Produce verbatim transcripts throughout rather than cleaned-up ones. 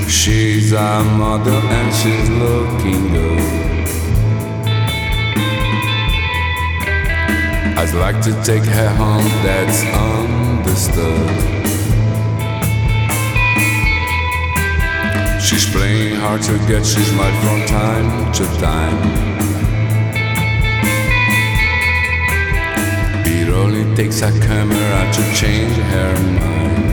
She's a model and she's looking good. I'd like to take her home, that's understood. She's playing hard to get, she's mad from time to time. It only takes a camera to change her mind.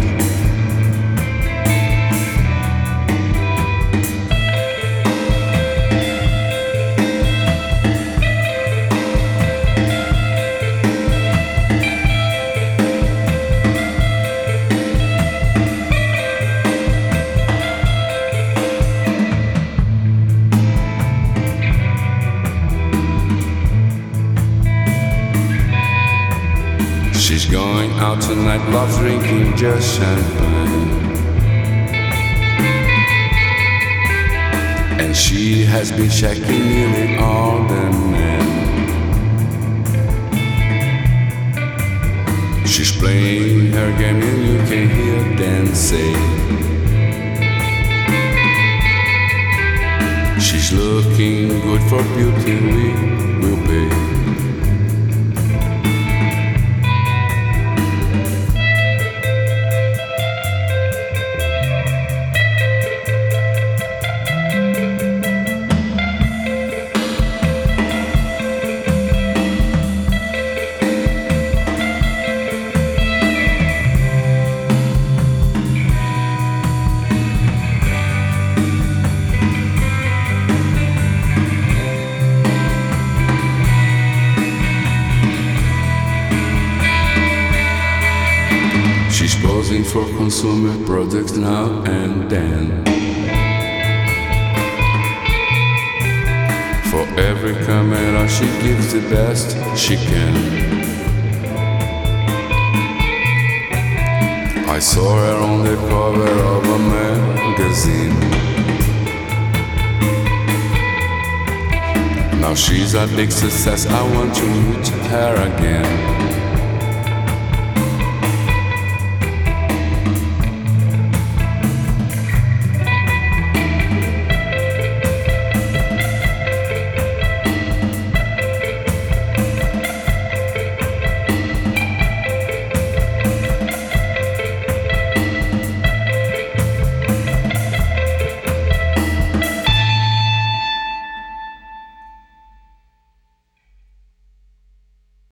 She's going out tonight, loves drinking just champagne. And she has been checking nearly all the men. She's playing her game and you can hear them say, she's looking good for beauty, we will pay. She's posing for consumer products now and then. For every camera she gives the best she can. I saw her on the cover of a magazine. Now she's a big success, I want to meet her again.